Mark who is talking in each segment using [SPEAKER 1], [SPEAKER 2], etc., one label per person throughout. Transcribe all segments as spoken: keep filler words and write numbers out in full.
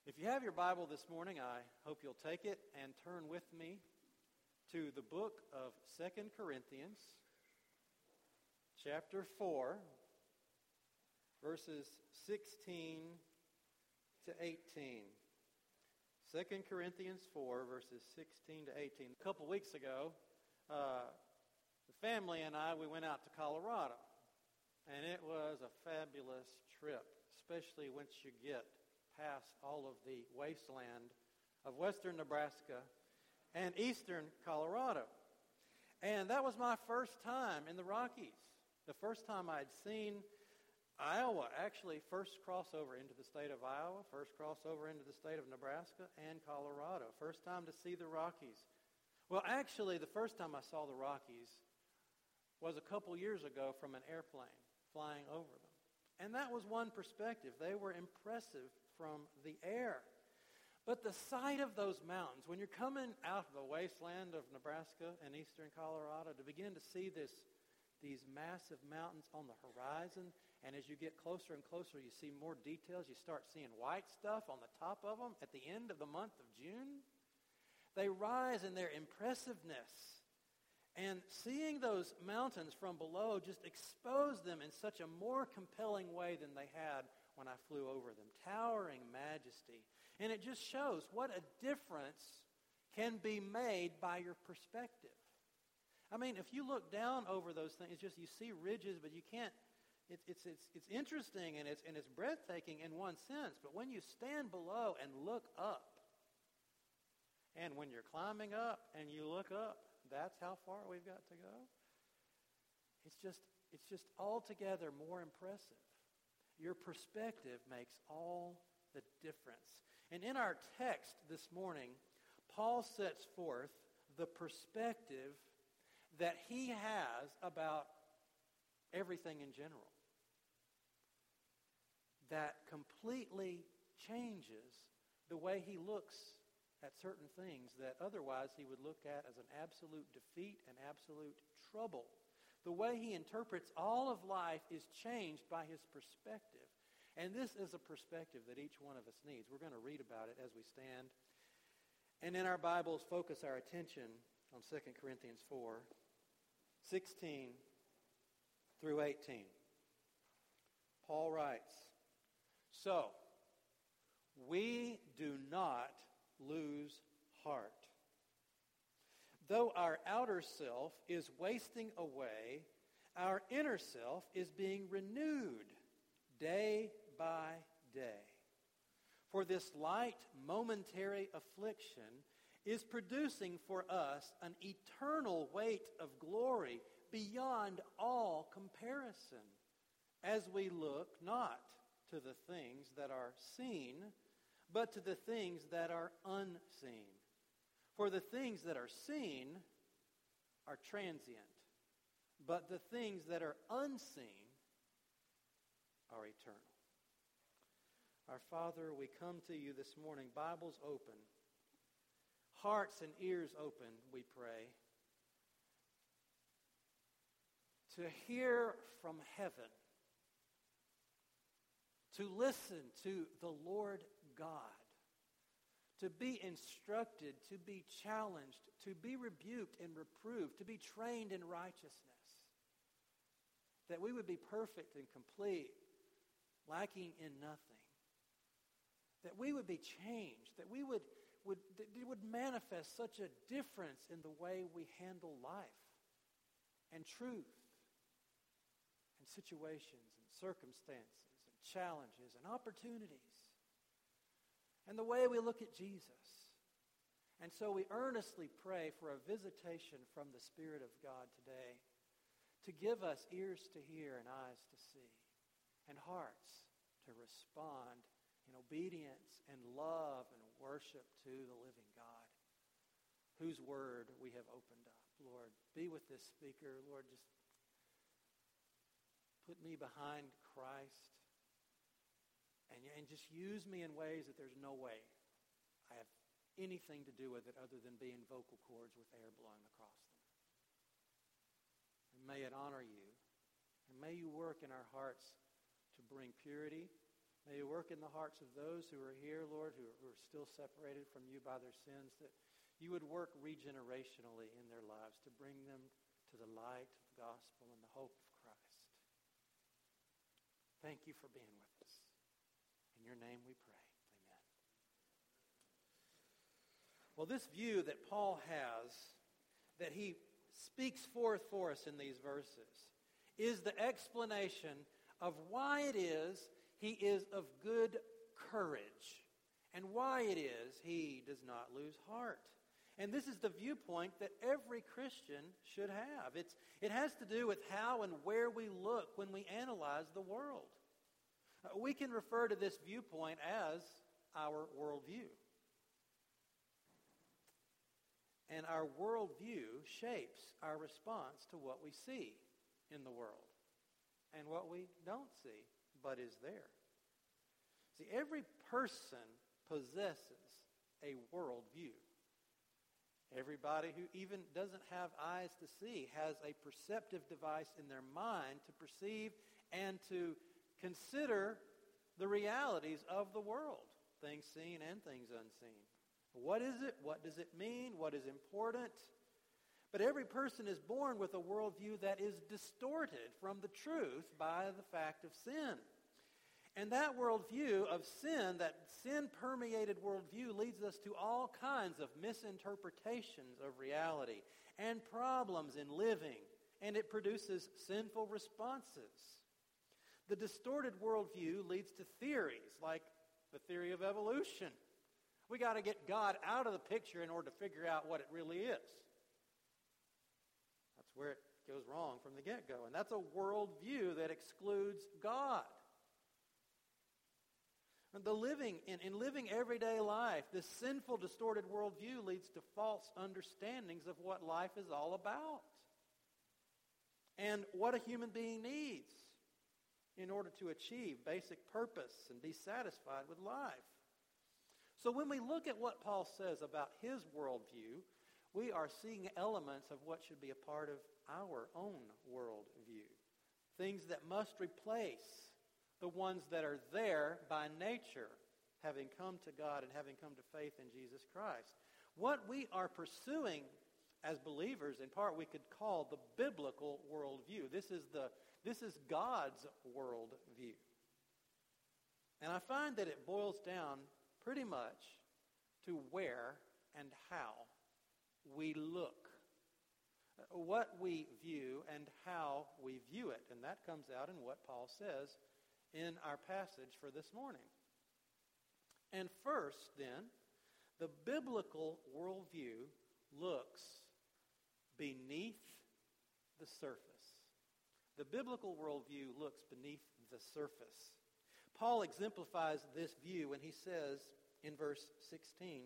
[SPEAKER 1] If you have your Bible this morning, I hope you'll take it and turn with me to the book of Second Corinthians, chapter four, verses sixteen to eighteen. Second Corinthians four, verses sixteen to eighteen. A couple weeks ago, uh, the family and I, we went out to Colorado. And it was a fabulous trip, especially once you get past all of the wasteland of western Nebraska and eastern Colorado. And that was my first time in the Rockies. The first time I'd seen Iowa, actually first crossover into the state of Iowa, first crossover into the state of Nebraska and Colorado. First time to see the Rockies. Well, actually, the first time I saw the Rockies was a couple years ago from an airplane flying over them. And that was one perspective. They were impressive from the air. But the sight of those mountains, when you're coming out of the wasteland of Nebraska and eastern Colorado, to begin to see this, these massive mountains on the horizon, and as you get closer and closer, you see more details. You start seeing white stuff on the top of them at the end of the month of June. They rise in their impressiveness. And seeing those mountains from below just exposed them in such a more compelling way than they had when I flew over them. Towering majesty. And it just shows what a difference can be made by your perspective. I mean, if you look down over those things, it's just you see ridges, but you can't. It, it's it's it's interesting and it's and it's breathtaking in one sense. But when you stand below and look up, and when you're climbing up and you look up, that's how far we've got to go. It's just it's just altogether more impressive. Your perspective makes all the difference. And in our text this morning, Paul sets forth the perspective that he has about everything in general. That completely changes the way he looks at certain things that otherwise he would look at as an absolute defeat and absolute trouble. The way he interprets all of life is changed by his perspective. And this is a perspective that each one of us needs. We're going to read about it as we stand. And in our Bibles, focus our attention on Second Corinthians four, sixteen through eighteen. Paul writes, "So, we do not lose heart. Though our outer self is wasting away, our inner self is being renewed day by day. For this light momentary affliction is producing for us an eternal weight of glory beyond all comparison, as we look not to the things that are seen, but to the things that are unseen. For the things that are seen are transient, but the things that are unseen are eternal." Our Father, we come to you this morning, Bibles open, hearts and ears open, we pray, to hear from heaven, to listen to the Lord God, to be instructed, to be challenged, to be rebuked and reproved, to be trained in righteousness, that we would be perfect and complete, lacking in nothing, that we would be changed, that we would, would, that it would manifest such a difference in the way we handle life and truth and situations and circumstances and challenges and opportunities, and the way we look at Jesus. And so we earnestly pray for a visitation from the Spirit of God today to give us ears to hear and eyes to see and hearts to respond in obedience and love and worship to the living God, whose word we have opened up. Lord, be with this speaker. Lord, just put me behind Christ. And, and just use me in ways that there's no way I have anything to do with it other than being vocal cords with air blowing across them. And may it honor you. And may you work in our hearts to bring purity. May you work in the hearts of those who are here, Lord, who are, who are still separated from you by their sins, that you would work regenerationally in their lives to bring them to the light of the gospel and the hope of Christ. Thank you for being with us. In your name we pray. Amen. Well, this view that Paul has, that he speaks forth for us in these verses, is the explanation of why it is he is of good courage and why it is he does not lose heart. And this is the viewpoint that every Christian should have. It's, it has to do with how and where we look when we analyze the world. Uh, we can refer to this viewpoint as our worldview. And our worldview shapes our response to what we see in the world and what we don't see but is there. See, every person possesses a worldview. Everybody who even doesn't have eyes to see has a perceptive device in their mind to perceive and to consider the realities of the world, things seen and things unseen. What is it? What does it mean? What is important? But every person is born with a worldview that is distorted from the truth by the fact of sin. And that worldview of sin, that sin-permeated worldview, leads us to all kinds of misinterpretations of reality and problems in living, and it produces sinful responses. The distorted worldview leads to theories like the theory of evolution. We got to get God out of the picture in order to figure out what it really is. That's where it goes wrong from the get-go. And that's a worldview that excludes God. And the living in, in living everyday life, this sinful, distorted worldview leads to false understandings of what life is all about and what a human being needs in order to achieve basic purpose and be satisfied with life. So when we look at what Paul says about his worldview, we are seeing elements of what should be a part of our own worldview. Things that must replace the ones that are there by nature, having come to God and having come to faith in Jesus Christ. What we are pursuing as believers, in part, we could call the biblical worldview. This is the this is God's worldview. And I find that it boils down pretty much to where and how we look, what we view and how we view it. And that comes out in what Paul says in our passage for this morning. And first, then, the biblical worldview looks beneath the surface. The biblical worldview looks beneath the surface. Paul exemplifies this view when he says in verse sixteen,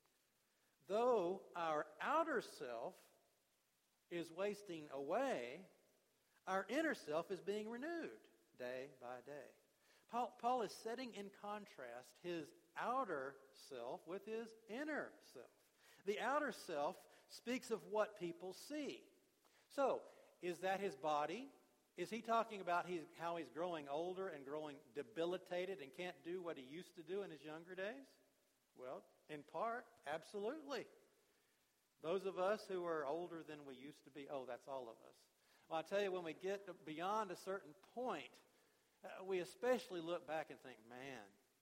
[SPEAKER 1] though our outer self is wasting away, our inner self is being renewed day by day. Paul, Paul is setting in contrast his outer self with his inner self. The outer self speaks of what people see. So, is that his body? Is he talking about his, how he's growing older and growing debilitated and can't do what he used to do in his younger days? Well, in part, absolutely. Those of us who are older than we used to be, oh, that's all of us. Well, I tell you, when we get beyond a certain point, uh, we especially look back and think, man,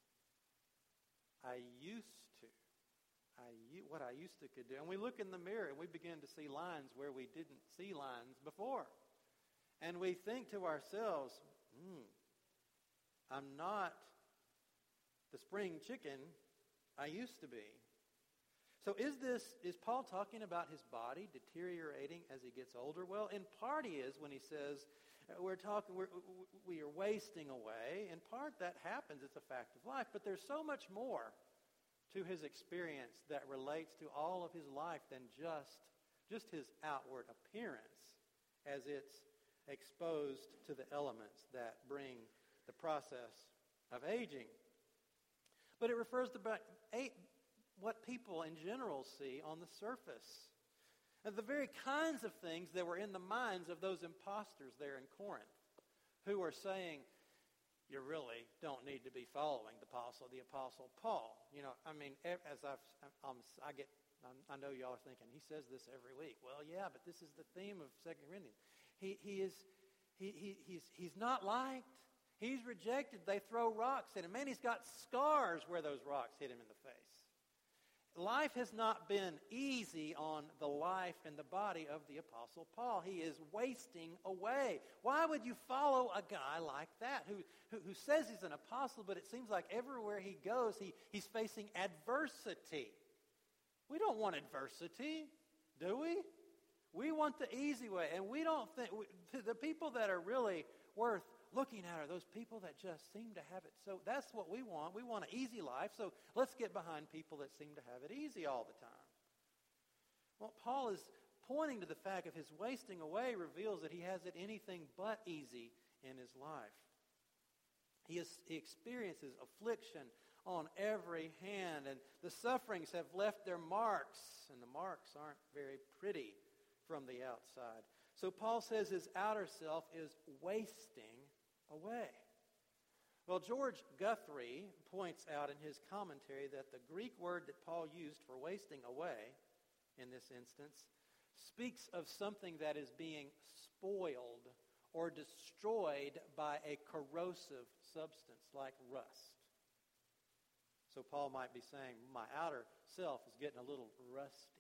[SPEAKER 1] I used to. I what I used to could do. And we look in the mirror and we begin to see lines where we didn't see lines before. And we think to ourselves, hmm, I'm not the spring chicken I used to be. So is this, is Paul talking about his body deteriorating as he gets older? Well, in part he is when he says, we're talking, we're, we are wasting away. In part that happens, it's a fact of life. But there's so much more to his experience that relates to all of his life than just, just his outward appearance as it's exposed to the elements that bring the process of aging. But it refers to what people in general see on the surface. And the very kinds of things that were in the minds of those imposters there in Corinth who are saying, you really don't need to be following the apostle, the apostle Paul. You know, I mean, as I've, I'm, I get, I know y'all are thinking, he says this every week. Well, yeah, but this is the theme of Second Corinthians. He, he is, he, he, he's, he's not liked. He's rejected. They throw rocks at him. Man, he's got scars where those rocks hit him in the face. Life has not been easy on the life and the body of the Apostle Paul. He is wasting away. Why would you follow a guy like that who, who, who says he's an apostle, but it seems like everywhere he goes, he, he's facing adversity? We don't want adversity, do we? We want the easy way, and we don't think, we, the people that are really worth looking at are those people that just seem to have it. So that's what we want. We want an easy life, so let's get behind people that seem to have it easy all the time. Well, Paul is pointing to the fact of his wasting away reveals that he has it anything but easy in his life. He, is, he experiences affliction on every hand, and the sufferings have left their marks, and the marks aren't very pretty from the outside. So Paul says his outer self is wasting away. Well, George Guthrie points out in his commentary that the Greek word that Paul used for wasting away in this instance speaks of something that is being spoiled or destroyed by a corrosive substance like rust. So Paul might be saying, my outer self is getting a little rusty.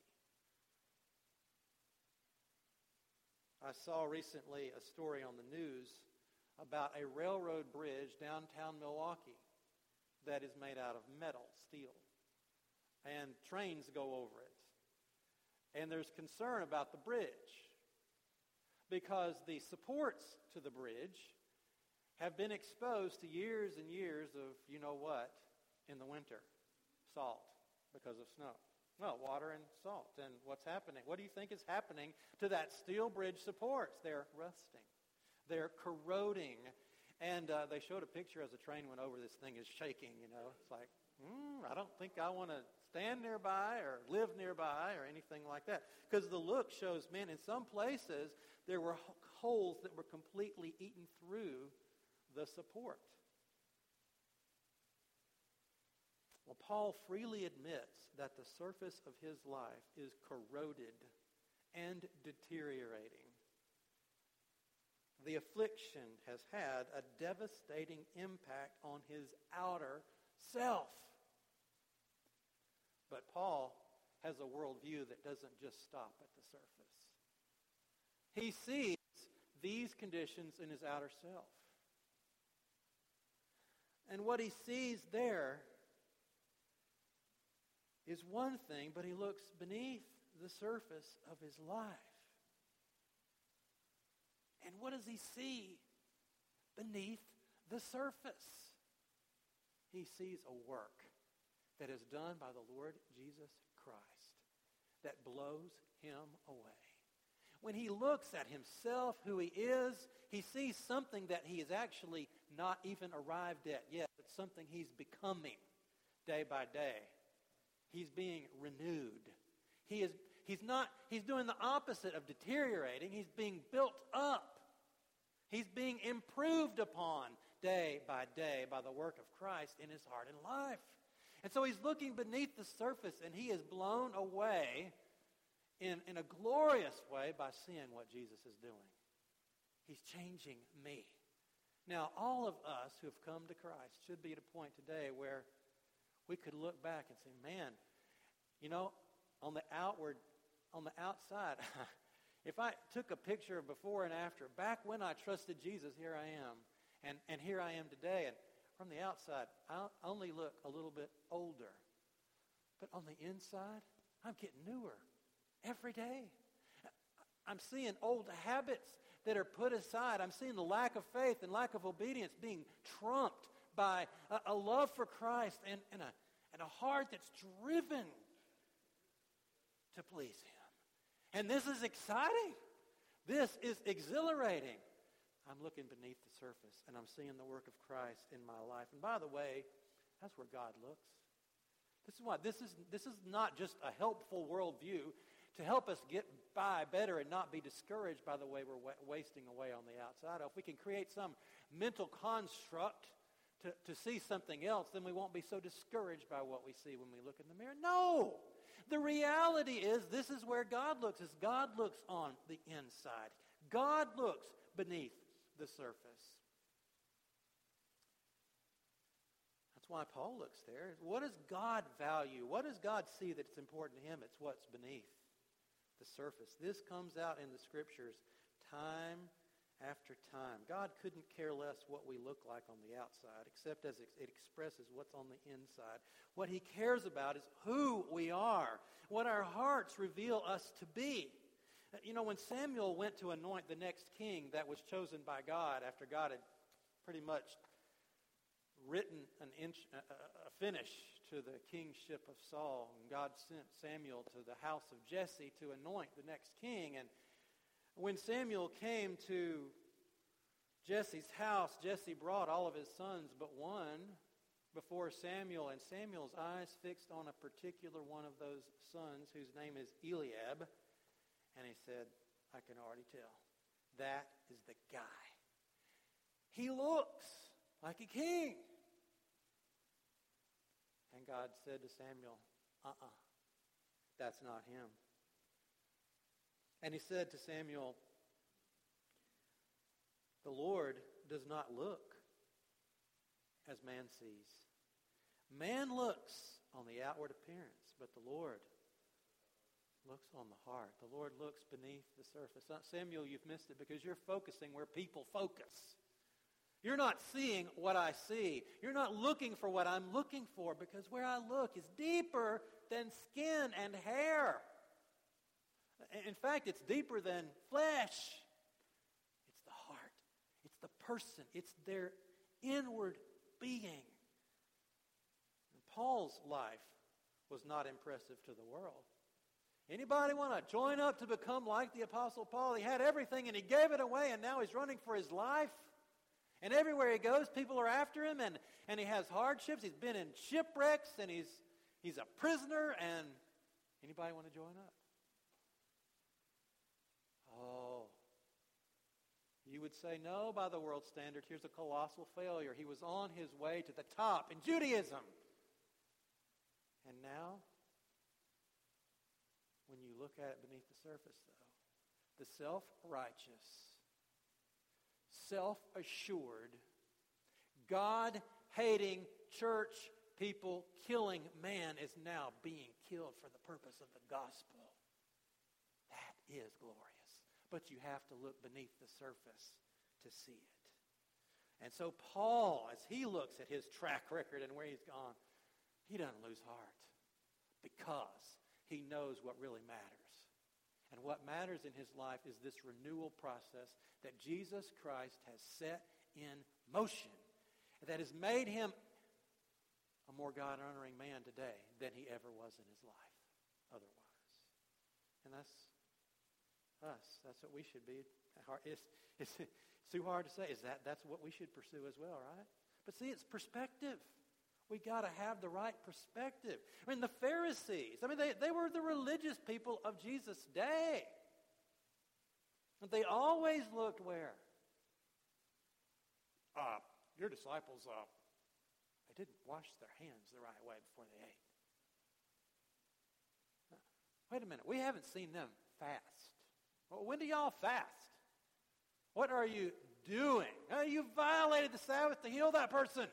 [SPEAKER 1] I saw recently a story on the news about a railroad bridge downtown Milwaukee that is made out of metal, steel. And trains go over it. And there's concern about the bridge because the supports to the bridge have been exposed to years and years of you-know-what in the winter. Salt because of snow. Well, water and salt. And what's happening? What do you think is happening to that steel bridge supports? They're rusting. They're corroding. And uh, they showed a picture as the train went over. This thing is shaking, you know. It's like, hmm, I don't think I want to stand nearby or live nearby or anything like that. Because the look shows, man, in some places there were holes that were completely eaten through the support. Well, Paul freely admits that the surface of his life is corroded and deteriorating. The affliction has had a devastating impact on his outer self. But Paul has a worldview that doesn't just stop at the surface. He sees these conditions in his outer self. And what he sees there is one thing, but he looks beneath the surface of his life. And what does he see beneath the surface? He sees a work that is done by the Lord Jesus Christ that blows him away. When he looks at himself, who he is, he sees something that he is actually not even arrived at yet, but something he's becoming day by day. He's being renewed. He is, he's not, he's doing the opposite of deteriorating. He's being built up. He's being improved upon day by day by the work of Christ in his heart and life. And so he's looking beneath the surface, and he is blown away in, in a glorious way by seeing what Jesus is doing. He's changing me. Now, all of us who have come to Christ should be at a point today where we could look back and say, man, you know, on the outward, on the outside, if I took a picture of before and after, back when I trusted Jesus, here I am, and, and here I am today, and from the outside, I only look a little bit older. But on the inside, I'm getting newer every day. I'm seeing old habits that are put aside. I'm seeing the lack of faith and lack of obedience being trumped by a, a love for Christ and, and, a, and a heart that's driven to please him. And this is exciting. This is exhilarating. I'm looking beneath the surface, and I'm seeing the work of Christ in my life. And by the way, that's where God looks. This is why this is this is not just a helpful worldview to help us get by better and not be discouraged by the way we're wa- wasting away on the outside. If we can create some mental construct to, to see something else, then we won't be so discouraged by what we see when we look in the mirror. No! The reality is this is where God looks, is God looks on the inside. God looks beneath the surface. That's why Paul looks there. What does God value? What does God see that's important to him? It's what's beneath the surface. This comes out in the Scriptures time after time. God couldn't care less what we look like on the outside, except as it expresses what's on the inside. What he cares about is who we are, what our hearts reveal us to be. You know, when Samuel went to anoint the next king that was chosen by God after God had pretty much written an inch, a, a finish to the kingship of Saul, and God sent Samuel to the house of Jesse to anoint the next king. And when Samuel came to Jesse's house, Jesse brought all of his sons but one before Samuel, and Samuel's eyes fixed on a particular one of those sons whose name is Eliab, and he said, I can already tell, that is the guy. He looks like a king. And God said to Samuel, uh-uh, that's not him. And he said to Samuel, the Lord does not look as man sees. Man looks on the outward appearance, but the Lord looks on the heart. The Lord looks beneath the surface. Samuel, you've missed it because you're focusing where people focus. You're not seeing what I see. You're not looking for what I'm looking for, because where I look is deeper than skin and hair. In fact, it's deeper than flesh. It's the heart. It's the person. It's their inward being. And Paul's life was not impressive to the world. Anybody want to join up to become like the Apostle Paul? He had everything and he gave it away, and now he's running for his life. And everywhere he goes, people are after him, and, and he has hardships. He's been in shipwrecks, and he's he's a prisoner. And anybody want to join up? Oh, you would say, no, by the world's standard, here's a colossal failure. He was on his way to the top in Judaism. And now, when you look at it beneath the surface, though, the self-righteous, self-assured, God-hating church people killing man is now being killed for the purpose of the gospel. That is glorious. But you have to look beneath the surface to see it. And so Paul, as he looks at his track record and where he's gone, he doesn't lose heart because he knows what really matters. And what matters in his life is this renewal process that Jesus Christ has set in motion, that has made him a more God-honoring man today than he ever was in his life otherwise. And that's us. That's what we should be. It's, it's, it's too hard to say. Is that that's what we should pursue as well, right? But see, it's perspective. We got to have the right perspective. I mean, the Pharisees, I mean, they, they were the religious people of Jesus' day. And they always looked where? Uh, your disciples, uh, they didn't wash their hands the right way before they ate. Uh, wait a minute, we haven't seen them fast. Well, when do y'all fast? What are you doing? Uh, you violated the Sabbath to heal that person.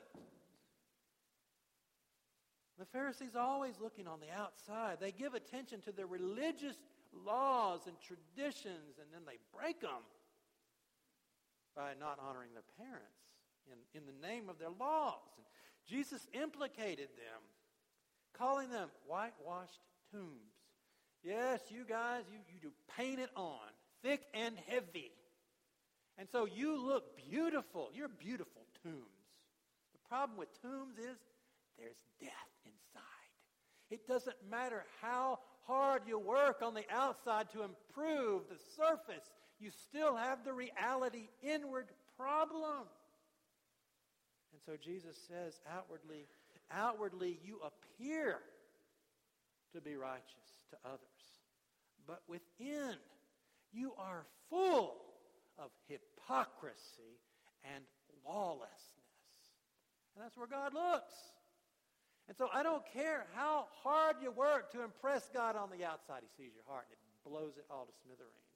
[SPEAKER 1] The Pharisees are always looking on the outside. They give attention to the religious laws and traditions, and then they break them by not honoring their parents in, in the name of their laws. And Jesus implicated them, calling them whitewashed tombs. Yes, you guys, you, you do paint it on, thick and heavy. And so you look beautiful. You're beautiful tombs. The problem with tombs is there's death inside. It doesn't matter how hard you work on the outside to improve the surface, you still have the reality inward problem. And so Jesus says outwardly, outwardly you appear to be righteous to others, but within you are full of hypocrisy and lawlessness. And that's where God looks. And so I don't care how hard you work to impress God on the outside. He sees your heart and it blows it all to smithereens.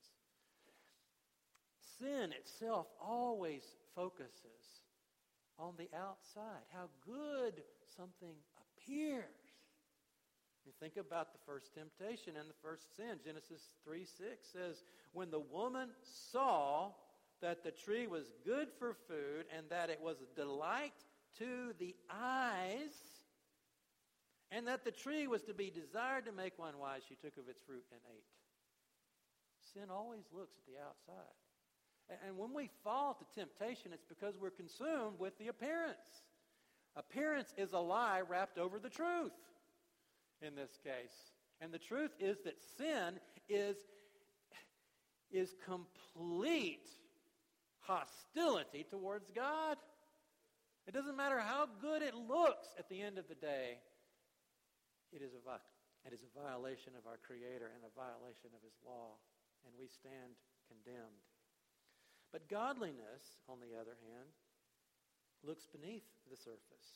[SPEAKER 1] Sin itself always focuses on the outside, how good something appears. You think about the first temptation and the first sin. Genesis three six says, when the woman saw that the tree was good for food and that it was a delight to the eyes, and that the tree was to be desired to make one wise, she took of its fruit and ate. Sin always looks at the outside. And when we fall to temptation, it's because we're consumed with the appearance. Appearance is a lie wrapped over the truth in this case. And the truth is that sin is, is complete hostility towards God. It doesn't matter how good it looks at the end of the day. It is a, it is a violation of our Creator and a violation of His law. And we stand condemned. But godliness, on the other hand, looks beneath the surface.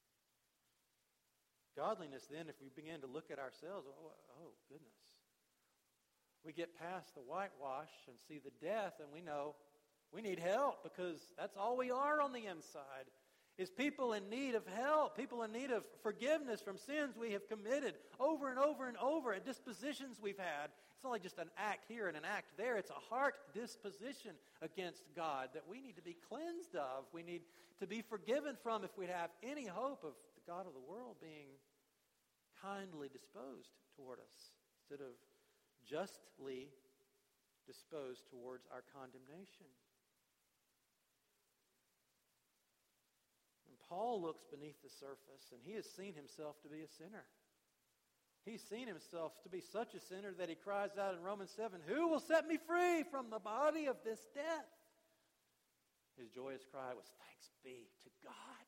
[SPEAKER 1] Godliness, then, if we begin to look at ourselves, oh, oh goodness. We get past the whitewash and see the death, and we know we need help because that's all we are on the inside, is people in need of help, people in need of forgiveness from sins we have committed over and over and over, and dispositions we've had. It's not like just an act here and an act there. It's a heart disposition against God that we need to be cleansed of. We need to be forgiven from if we have any hope of the God of the world being kindly disposed toward us instead of justly disposed towards our condemnation. And Paul looks beneath the surface, and he has seen himself to be a sinner. He's seen himself to be such a sinner that he cries out in Romans seven, "Who will set me free from the body of this death?" His joyous cry was, "Thanks be to God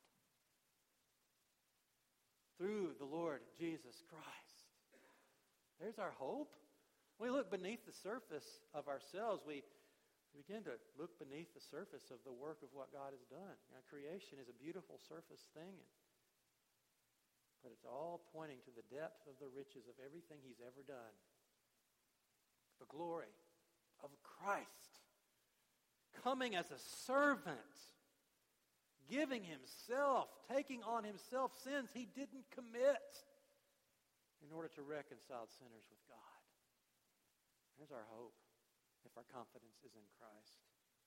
[SPEAKER 1] through the Lord Jesus Christ." There's our hope. When we look beneath the surface of ourselves, we begin to look beneath the surface of the work of what God has done. Now, creation is a beautiful surface thing, but it's all pointing to the depth of the riches of everything He's ever done. The glory of Christ coming as a servant, giving Himself, taking on Himself sins He didn't commit in order to reconcile sinners with God. There's our hope if our confidence is in Christ.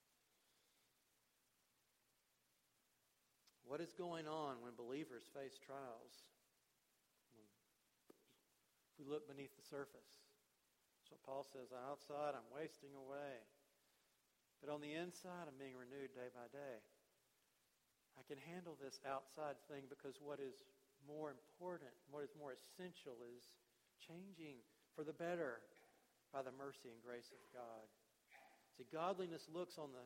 [SPEAKER 1] What is going on when believers face trials? If we look beneath the surface, that's what Paul says, outside I'm wasting away. But on the inside I'm being renewed day by day. I can handle this outside thing because what is more important, what is more essential is changing for the better by the mercy and grace of God. See, godliness looks on the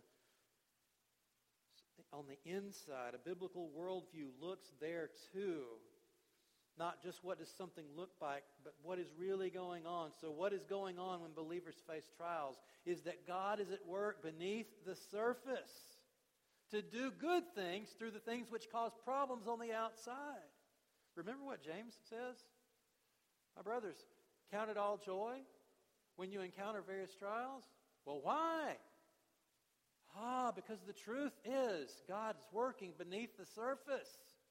[SPEAKER 1] on the inside. A biblical worldview looks there too. Not just what does something look like, but what is really going on. So what is going on when believers face trials is that God is at work beneath the surface to do good things through the things which cause problems on the outside. Remember what James says? My brothers, count it all joy when you encounter various trials. Well, why? Ah, because the truth is God is working beneath the surface.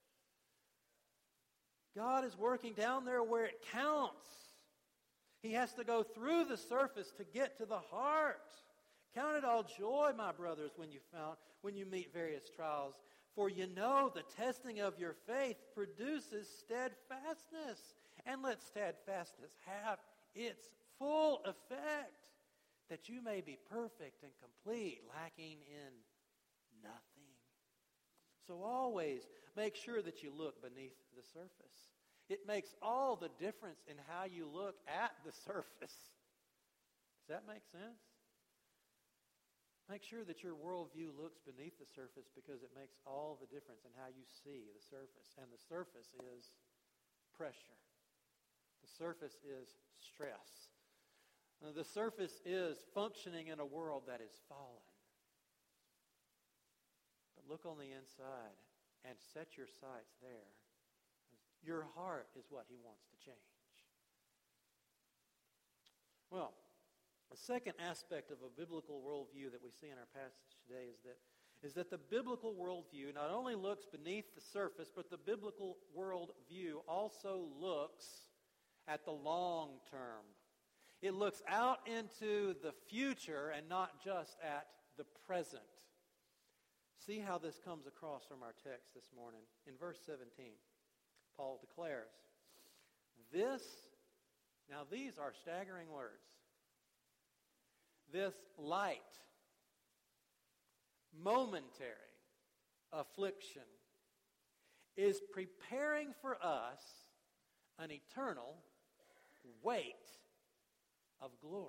[SPEAKER 1] God is working down there where it counts. He has to go through the surface to get to the heart. Count it all joy, my brothers, when you found when you meet various trials. For you know the testing of your faith produces steadfastness. And let steadfastness have its full effect, that you may be perfect and complete, lacking in nothing. So always make sure that you look beneath the surface. It makes all the difference in how you look at the surface. Does that make sense? Make sure that your worldview looks beneath the surface because it makes all the difference in how you see the surface. And the surface is pressure. The surface is stress. The surface is functioning in a world that is fallen. But look on the inside. and set your sights there. Your heart is what he wants to change. Well, the second aspect of a biblical worldview that we see in our passage today is that is that the biblical worldview not only looks beneath the surface, but the biblical worldview also looks at the long term. It looks out into the future and not just at the present. See how this comes across from our text this morning. In verse seventeen, Paul declares, this, now these are staggering words, this light, momentary affliction is preparing for us an eternal weight of glory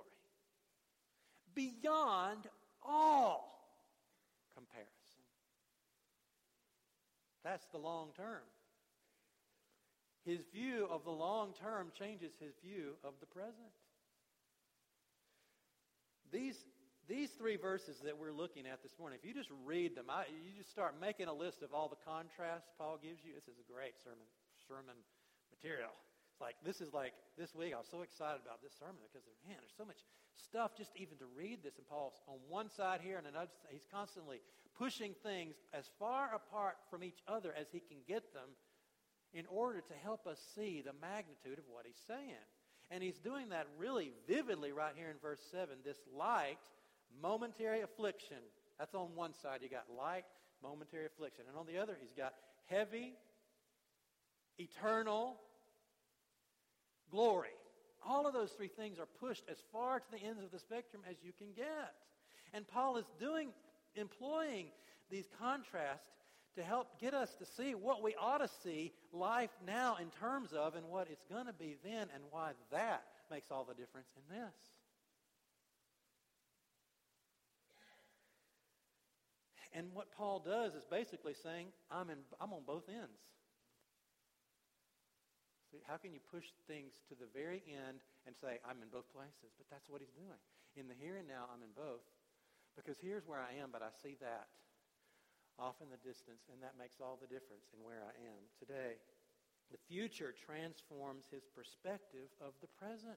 [SPEAKER 1] beyond all comparison. That's the long term. His view of the long term changes his view of the present. These These three verses that we're looking at this morning, if you just read them, I, you just start making a list of all the contrasts Paul gives you. This is a great sermon sermon material. It's like, this is like, this week I was so excited about this sermon because, man, there's so much stuff just even to read this. And Paul's on one side here and another, he's constantly pushing things as far apart from each other as he can get them in order to help us see the magnitude of what he's saying. And he's doing that really vividly right here in verse seven. This light, momentary affliction. That's on one side. You got light, momentary affliction. And on the other, he's got heavy, eternal glory. All of those three things are pushed as far to the ends of the spectrum as you can get. And Paul is doing, employing these contrasts to help get us to see what we ought to see life now in terms of and what it's going to be then, and why that makes all the difference in this. And what Paul does is basically saying, I'm in, I'm on both ends. See, how can you push things to the very end and say, I'm in both places? But that's what he's doing. In the here and now, I'm in both. Because here's where I am, but I see that off in the distance, and that makes all the difference in where I am today. The future transforms his perspective of the present.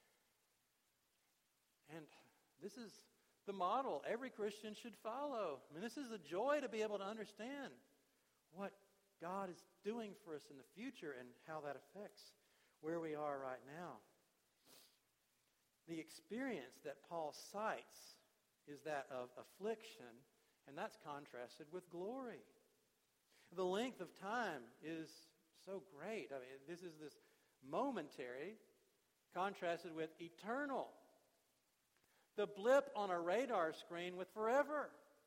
[SPEAKER 1] And this is the model every Christian should follow. I mean, this is a joy to be able to understand what God is doing for us in the future and how that affects where we are right now. The experience that Paul cites is that of affliction, and that's contrasted with glory. The length of time is so great. I mean, this is this momentary contrasted with eternal. The blip on a radar screen with forever.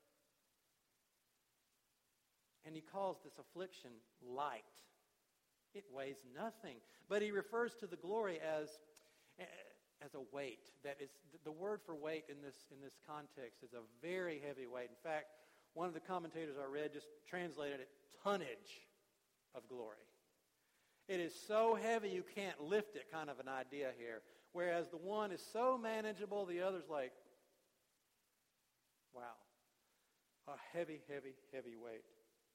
[SPEAKER 1] And he calls this affliction light. It weighs nothing. But he refers to the glory as, as a weight. That is, the word for weight in this, in this context is a very heavy weight. In fact, one of the commentators I read just translated it tonnage of glory. It is so heavy you can't lift it, kind of an idea here. Whereas the one is so manageable, the other's like, wow, a heavy, heavy, heavy weight.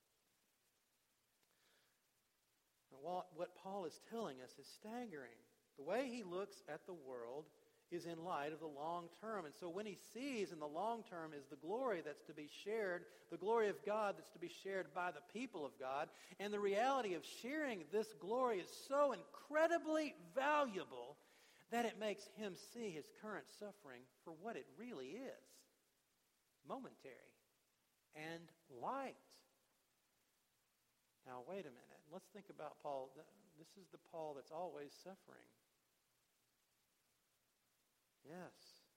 [SPEAKER 1] And what, what Paul is telling us is staggering. The way he looks at the world is in light of the long term. And so when he sees in the long term is the glory that's to be shared, the glory of God that's to be shared by the people of God, and the reality of sharing this glory is so incredibly valuable that it makes him see his current suffering for what it really is. Momentary and light. Now, wait a minute. Let's think about Paul. This is the Paul that's always suffering. Yes.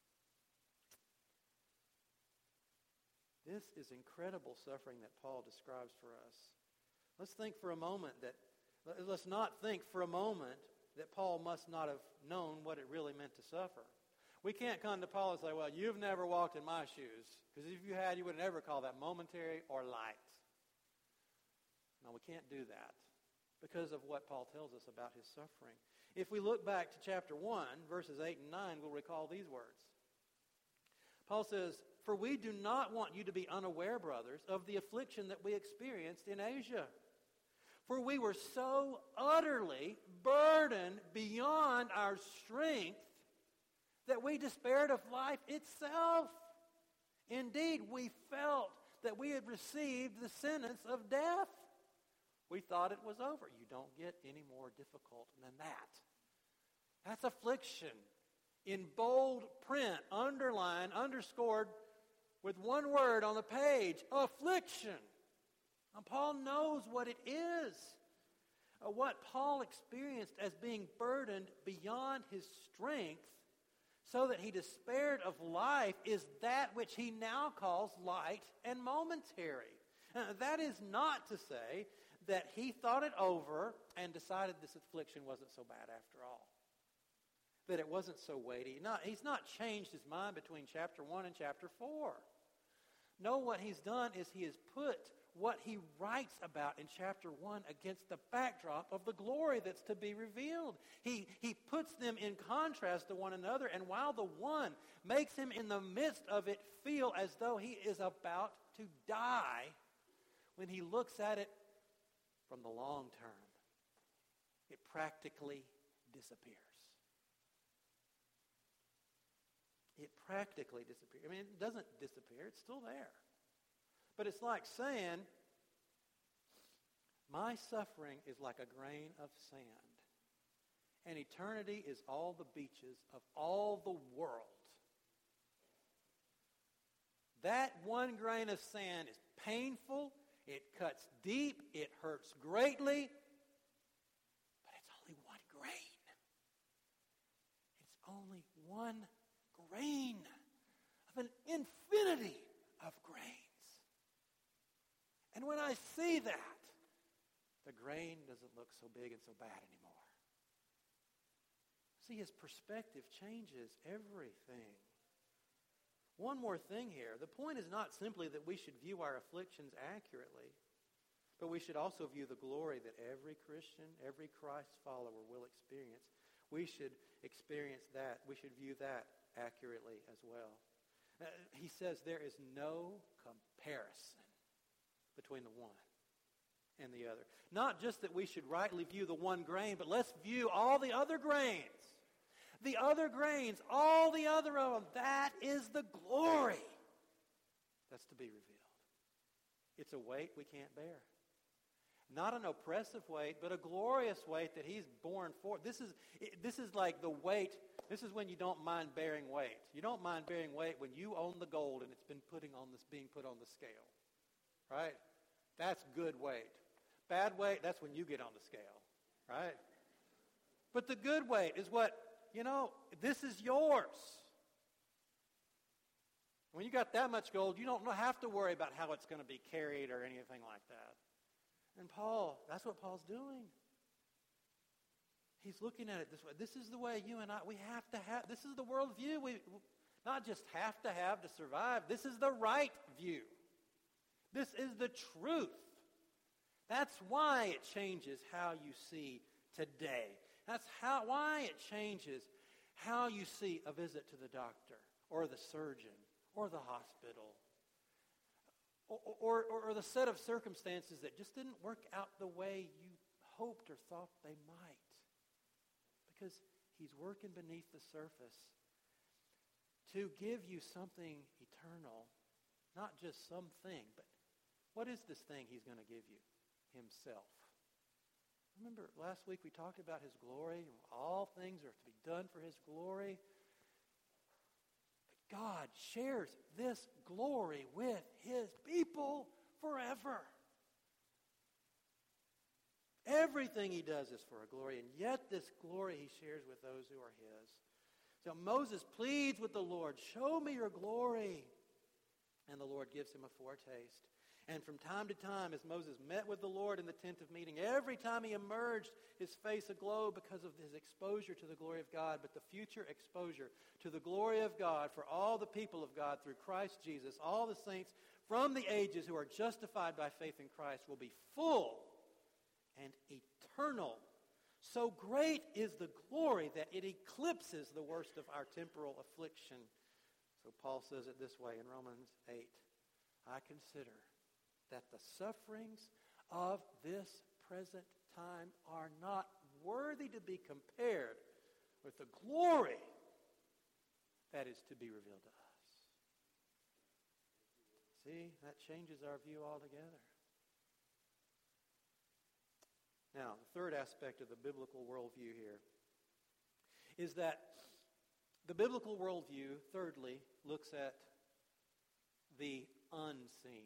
[SPEAKER 1] This is incredible suffering that Paul describes for us. Let's think for a moment that, let's not think for a moment that Paul must not have known what it really meant to suffer. We can't come to Paul and say, well, you've never walked in my shoes, because if you had, you would never call that momentary or light. No, we can't do that because of what Paul tells us about his suffering. If we look back to chapter one, verses eight and nine, we'll recall these words. Paul says, "For we do not want you to be unaware, brothers, of the affliction that we experienced in Asia. For we were so utterly burdened beyond our strength that we despaired of life itself. Indeed, we felt that we had received the sentence of death. We thought it was over." You don't get any more difficult than that. That's affliction. In bold print, underlined, underscored with one word on the page, affliction. And Paul knows what it is. Uh, what Paul experienced as being burdened beyond his strength so that he despaired of life is that which he now calls light and momentary. Uh, that is not to say that he thought it over and decided this affliction wasn't so bad after all. That it wasn't so weighty. No, he's not changed his mind between chapter one and chapter four. No, what he's done is he has put what he writes about in chapter one against the backdrop of the glory that's to be revealed. He, he puts them in contrast to one another, and while the one makes him in the midst of it feel as though he is about to die, when he looks at it from the long term, it practically disappears. It practically disappears. I mean, it doesn't disappear. It's still there. But it's like saying, my suffering is like a grain of sand, and eternity is all the beaches of all the world. That one grain of sand is painful, it cuts deep, it hurts greatly, but it's only one grain. It's only one grain of an infinity of grains. And when I see that, the grain doesn't look so big and so bad anymore. See, his perspective changes everything. One more thing here. The point is not simply that we should view our afflictions accurately, but we should also view the glory that every Christian, every Christ follower will experience. We should experience that. We should view that accurately as well. Uh, he says there is no comparison between the one and the other. Not just that we should rightly view the one grain, but let's view all the other grains. The other grains, all the other of them, that is the glory that's to be revealed. It's a weight we can't bear. Not an oppressive weight, but a glorious weight that he's borne forth. This is, this is like the weight, this is when you don't mind bearing weight. You don't mind bearing weight when you own the gold and it's been putting on this, being put on the scale. Right? That's good weight. Bad weight, that's when you get on the scale. Right? But the good weight is what, you know, this is yours. When you got that much gold, you don't have to worry about how it's going to be carried or anything like that. And Paul, that's what Paul's doing. He's looking at it this way. This is the way you and I, we have to have, this is the worldview we not just have to have to survive. This is the right view. This is the truth. That's why it changes how you see today. That's how why it changes how you see a visit to the doctor or the surgeon or the hospital or, or, or, or the set of circumstances that just didn't work out the way you hoped or thought they might. Because he's working beneath the surface to give you something eternal, not just something, but what is this thing he's going to give you? Himself. Remember last week we talked about his glory. All things are to be done for his glory. But God shares this glory with his people forever. Everything he does is for a glory, and yet this glory he shares with those who are his. So Moses pleads with the Lord, show me your glory. And the Lord gives him a foretaste. And from time to time, as Moses met with the Lord in the tent of meeting, every time he emerged, his face aglow because of his exposure to the glory of God, but the future exposure to the glory of God for all the people of God through Christ Jesus, all the saints from the ages who are justified by faith in Christ will be full and eternal. So great is the glory that it eclipses the worst of our temporal affliction. So Paul says it this way in Romans eight. I consider that the sufferings of this present time are not worthy to be compared with the glory that is to be revealed to us. See, that changes our view altogether. Now, the third aspect of the biblical worldview here is that the biblical worldview, thirdly, looks at the unseen.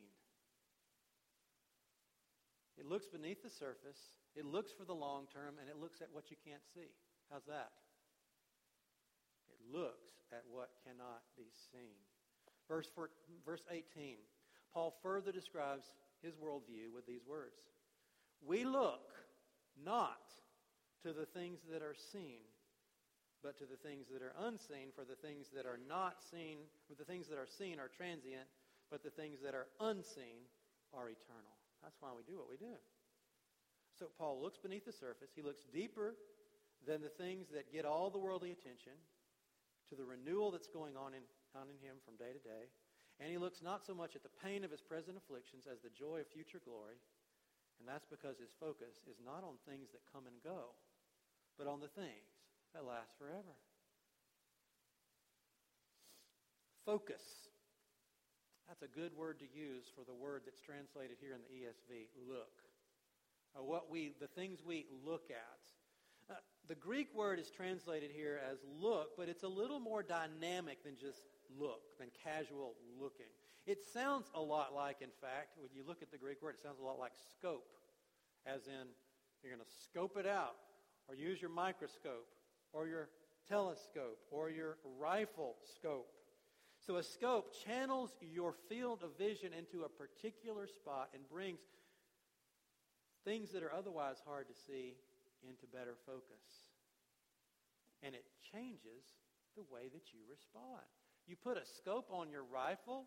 [SPEAKER 1] It looks beneath the surface, it looks for the long term, and it looks at what you can't see. How's that? It looks at what cannot be seen. Verse, four, verse eighteen, Paul further describes his worldview with these words. We look not to the things that are seen, but to the things that are unseen, for the things that are not seen, for the things that are seen are transient, but the things that are unseen are eternal. That's why we do what we do. So Paul looks beneath the surface. He looks deeper than the things that get all the worldly attention, to the renewal that's going on in, on in him from day to day. And he looks not so much at the pain of his present afflictions as the joy of future glory. And that's because his focus is not on things that come and go, but on the things that last forever. Focus. That's a good word to use for the word that's translated here in the E S V, look. Uh, what we, the things we look at. Uh, the Greek word is translated here as look, but it's a little more dynamic than just look, than casual looking. It sounds a lot like, in fact, when you look at the Greek word, it sounds a lot like scope, as in you're going to scope it out, or use your microscope, or your telescope, or your rifle scope. So a scope channels your field of vision into a particular spot and brings things that are otherwise hard to see into better focus. And it changes the way that you respond. You put a scope on your rifle,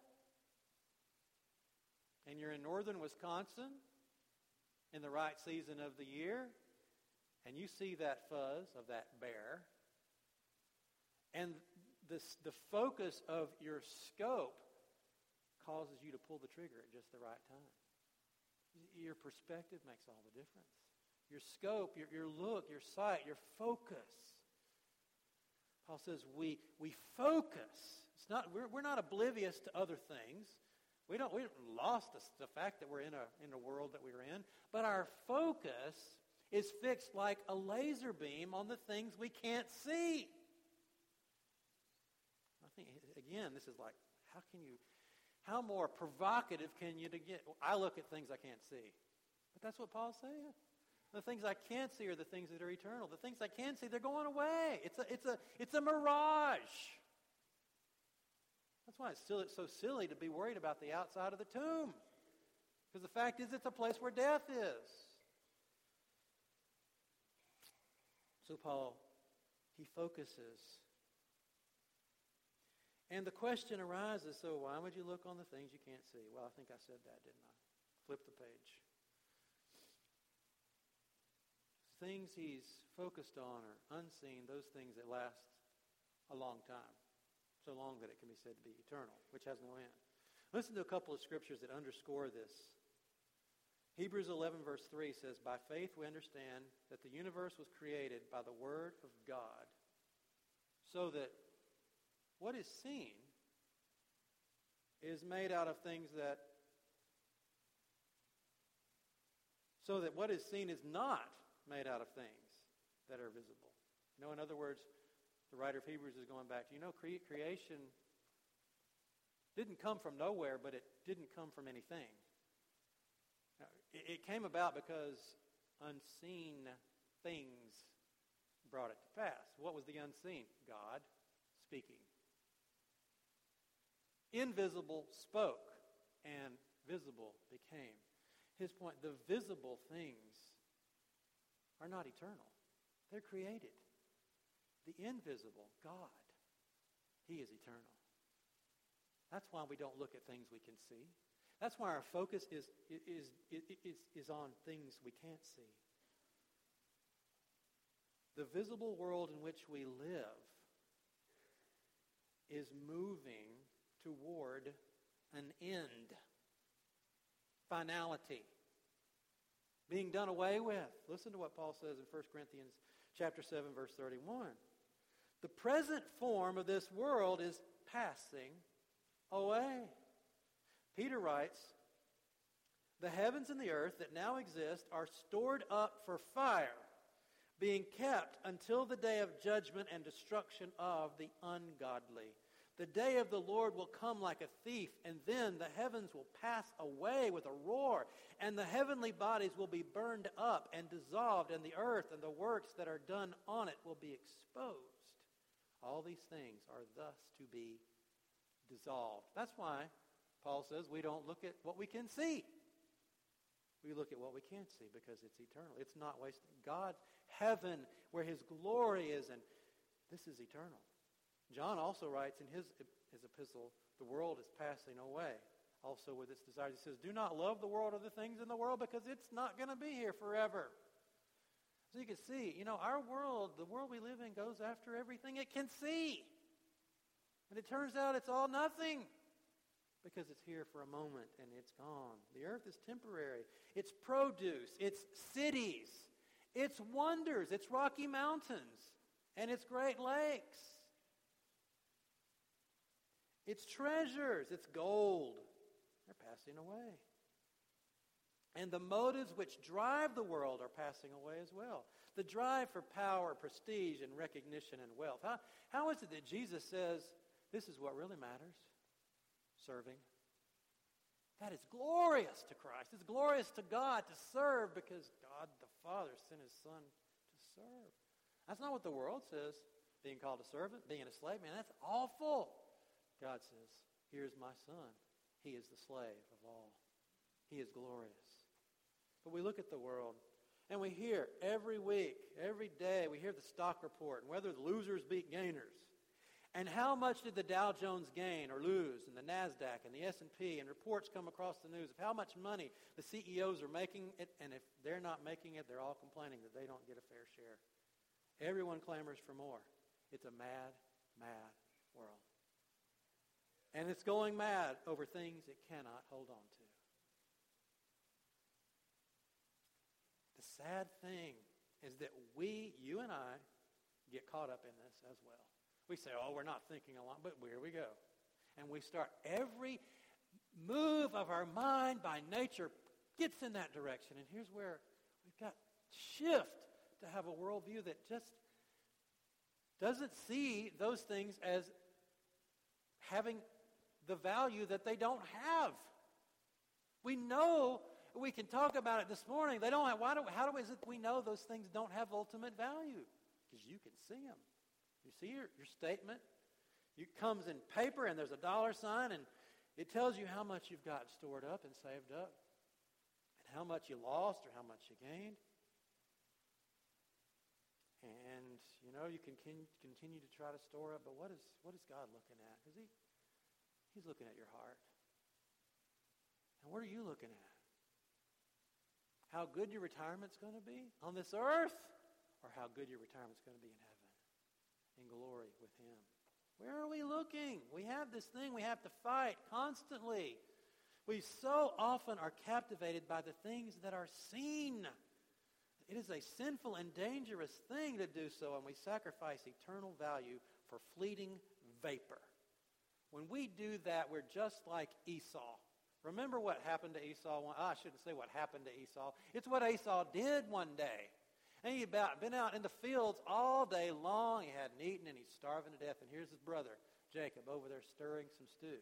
[SPEAKER 1] and you're in northern Wisconsin in the right season of the year, and you see that fuzz of that bear, and this, the focus of your scope causes you to pull the trigger at just the right time. Your perspective makes all the difference. Your scope, your, your look, your sight, your focus. Paul says we we focus. It's not we're we're not oblivious to other things. We don't we lost the, the fact that we're in a in a world that we're in, but our focus is fixed like a laser beam on the things we can't see. I think again, this is like how can you how more provocative can you to get? I look at things I can't see. But that's what Paul's saying. The things I can't see are the things that are eternal. The things I can see, they're going away. It's a, it's a, it's a mirage. That's why it's still it's so silly to be worried about the outside of the tomb. Because the fact is it's a place where death is. So Paul, he focuses. And the question arises, so why would you look on the things you can't see? Well, I think I said that, didn't I? Flip the page. Things he's focused on are unseen, those things that last a long time. So long that it can be said to be eternal, which has no end. Listen to a couple of scriptures that underscore this. Hebrews eleven verse three says, by faith we understand that the universe was created by the word of God, so that what is seen is made out of things that, so that what is seen is not made out of things that are visible. You know, in other words, the writer of Hebrews is going back to, you know, cre- creation didn't come from nowhere, but it didn't come from anything. Now, it, it came about because unseen things brought it to pass. What was the unseen? God speaking. Invisible spoke, and visible became. His point, the visible things are not eternal. They're created. The invisible, God, he is eternal. That's why we don't look at things we can see. That's why our focus is, is, is, is, is on things we can't see. The visible world in which we live is moving toward an end. Finality. Being done away with. Listen to what Paul says in First Corinthians chapter seven, verse thirty-one. The present form of this world is passing away. Peter writes, the heavens and the earth that now exist are stored up for fire, being kept until the day of judgment and destruction of the ungodly. The day of the Lord will come like a thief, and then the heavens will pass away with a roar, and the heavenly bodies will be burned up and dissolved, and the earth and the works that are done on it will be exposed. All these things are thus to be dissolved. That's why Paul says we don't look at what we can see. We look at what we can't see because it's eternal. It's not wasted. God, heaven, where his glory is, and this is eternal. John also writes in his, his epistle, the world is passing away. Also with its desires, he says, do not love the world or the things in the world because it's not going to be here forever. So you can see, you know, our world, the world we live in, goes after everything it can see. And it turns out it's all nothing because it's here for a moment and it's gone. The earth is temporary. Its produce, its cities, its wonders, its Rocky Mountains, and its Great Lakes. Its treasures, its gold, they're passing away. And the motives which drive the world are passing away as well. The drive for power, prestige, and recognition and wealth. How, how is it that Jesus says, this is what really matters? Serving. That is glorious to Christ. It's glorious to God to serve because God the Father sent his Son to serve. That's not what the world says. Being called a servant, being a slave, man, that's awful. God says, here's my Son. He is the slave of all. He is glorious. But we look at the world, and we hear every week, every day, we hear the stock report, and whether the losers beat gainers. And how much did the Dow Jones gain or lose, and the NASDAQ and the S and P, and reports come across the news of how much money the C E Os are making it, and if they're not making it, they're all complaining that they don't get a fair share. Everyone clamors for more. It's a mad, mad world. And it's going mad over things it cannot hold on to. The sad thing is that we, you and I, get caught up in this as well. We say, oh, we're not thinking a lot, but here we go. And we start, every move of our mind by nature gets in that direction. And here's where we've got to shift to have a worldview that just doesn't see those things as having the value that they don't have. We know, we can talk about it this morning, they don't have, why do, how do, is it we know those things don't have ultimate value? Because you can see them. You see your, your statement? It comes in paper and there's a dollar sign and it tells you how much you've got stored up and saved up and how much you lost or how much you gained. And, you know, you can continue to try to store up, but what is what is God looking at? Is he, he's looking at your heart. And what are you looking at? How good your retirement's going to be on this earth, or how good your retirement's going to be in heaven, in glory with him? Where are we looking? We have this thing we have to fight constantly. We so often are captivated by the things that are seen. It is a sinful and dangerous thing to do so, and we sacrifice eternal value for fleeting vapor. When we do that, we're just like Esau. Remember what happened to Esau? One, oh, I shouldn't say what happened to Esau. It's what Esau did one day. And he'd been out in the fields all day long. He hadn't eaten, and he's starving to death. And here's his brother, Jacob, over there stirring some stew.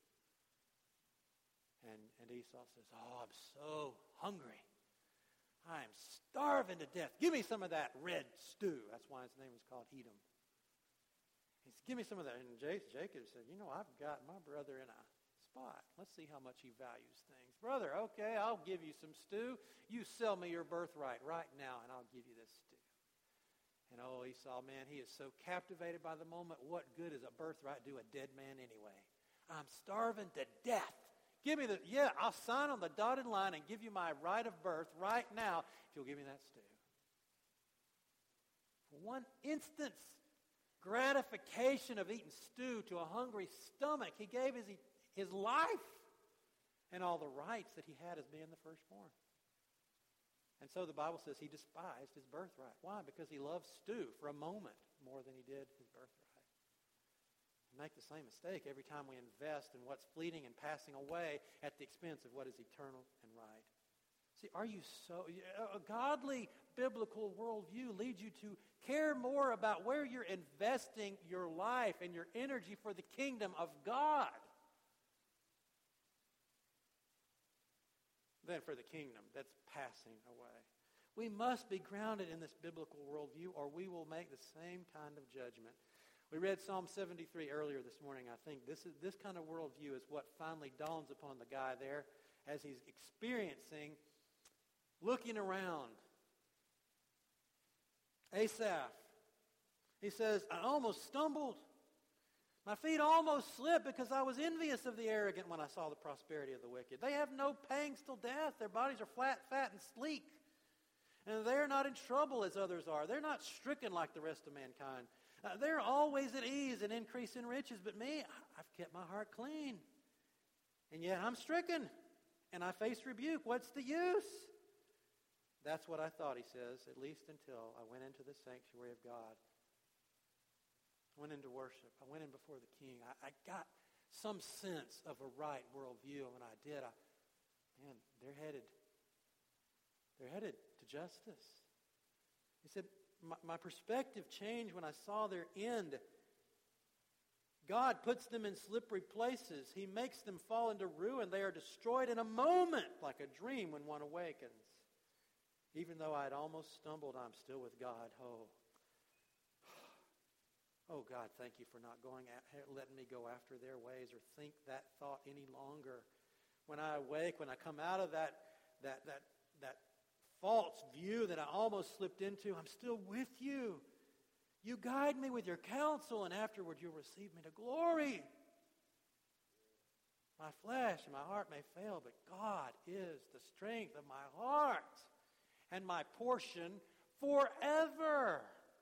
[SPEAKER 1] And, and Esau says, oh, I'm so hungry. I am starving to death. Give me some of that red stew. That's why his name was called Edom. He said, give me some of that. And Jacob said, you know, I've got my brother in a spot. Let's see how much he values things. Brother, okay, I'll give you some stew. You sell me your birthright right now, and I'll give you this stew. And oh, Esau, man, he is so captivated by the moment. What good is a birthright do a dead man anyway? I'm starving to death. Give me the, yeah, I'll sign on the dotted line and give you my right of birth right now if you'll give me that stew. For one instance, gratification of eating stew to a hungry stomach. He gave his, his life and all the rights that he had as being the firstborn. And so the Bible says he despised his birthright. Why? Because he loved stew for a moment more than he did his birthright. We make the same mistake every time we invest in what's fleeting and passing away at the expense of what is eternal and right. See, are you so... A godly biblical worldview leads you to care more about where you're investing your life and your energy for the kingdom of God than for the kingdom that's passing away. We must be grounded in this biblical worldview, or we will make the same kind of judgment. We read Psalm seventy-three earlier this morning. I think this is this kind of worldview is what finally dawns upon the guy there as he's experiencing, looking around. Asaph, he says, I almost stumbled. My feet almost slipped because I was envious of the arrogant when I saw the prosperity of the wicked. They have no pangs till death. Their bodies are flat, fat, and sleek. And they're not in trouble as others are. They're not stricken like the rest of mankind. Uh, they're always at ease and increase in riches. But me, I've kept my heart clean. And yet I'm stricken, and I face rebuke. What's the use? That's what I thought, he says, at least until I went into the sanctuary of God. I went into worship. I went in before the king. I, I got some sense of a right worldview. And when I did, I, man, they're headed, they're headed to justice. He said, my, my perspective changed when I saw their end. God puts them in slippery places. He makes them fall into ruin. They are destroyed in a moment, like a dream when one awakens. Even though I had almost stumbled, I'm still with God. Oh, oh God, thank you for not going at, letting me go after their ways or think that thought any longer. When I awake, when I come out of that that that that false view that I almost slipped into, I'm still with you. You guide me with your counsel, and afterward you'll receive me to glory. My flesh and my heart may fail, but God is the strength of my heart and my portion forever.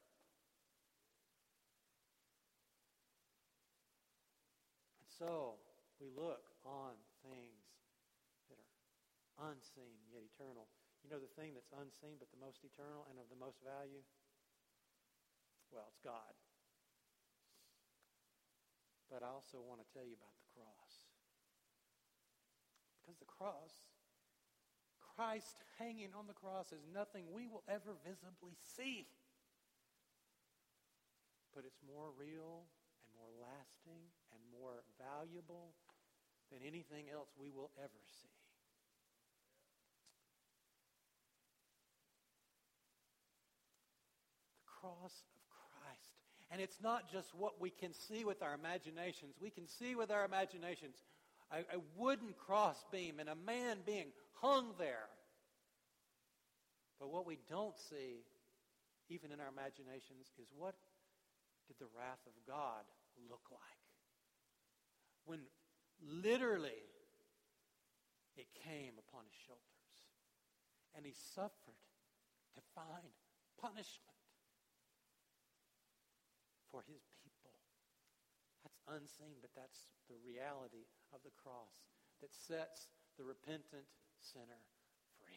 [SPEAKER 1] And so we look on things that are unseen yet eternal. You know the thing that's unseen but the most eternal and of the most value? Well, it's God. But I also want to tell you about the cross. Because the cross, Christ hanging on the cross, is nothing we will ever visibly see. But it's more real and more lasting and more valuable than anything else we will ever see. The cross of Christ. And it's not just what we can see with our imaginations. We can see with our imaginations a, a wooden cross beam and a man being hung there. But what we don't see, even in our imaginations, is what did the wrath of God look like? When literally it came upon his shoulders. And he suffered divine punishment for his people. That's unseen, but that's the reality of the cross that sets the repentant sinner free.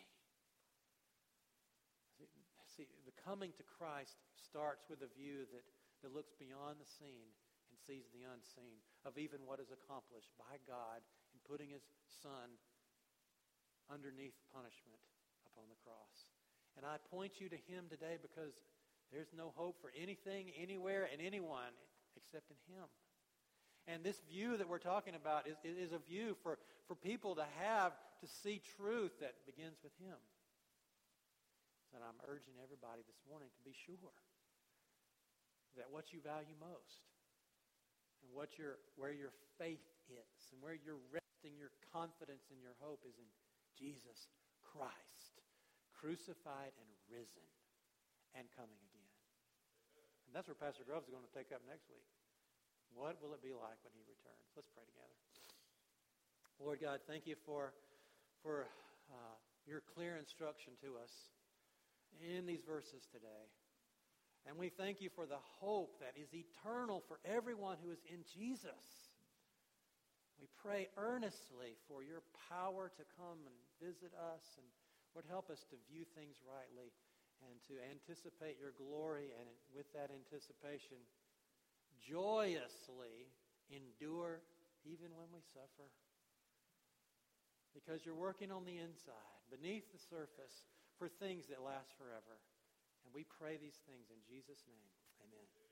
[SPEAKER 1] See, see, the coming to Christ starts with a view that, that looks beyond the seen and sees the unseen of even what is accomplished by God in putting his Son underneath punishment upon the cross. And I point you to him today because there's no hope for anything, anywhere, and anyone except in him. And this view that we're talking about is, is a view for, for people to have, to see truth that begins with him. And I'm urging everybody this morning to be sure that what you value most and what your, where your faith is and where you're resting your confidence and your hope is in Jesus Christ, crucified and risen and coming again. And that's where Pastor Groves is going to take up next week. What will it be like when he returns? Let's pray together. Lord God, thank you for, for uh, your clear instruction to us in these verses today. And we thank you for the hope that is eternal for everyone who is in Jesus. We pray earnestly for your power to come and visit us, and Lord, help us to view things rightly and to anticipate your glory, and with that anticipation, joyously endure even when we suffer. Because you're working on the inside, beneath the surface, for things that last forever. And we pray these things in Jesus' name. Amen.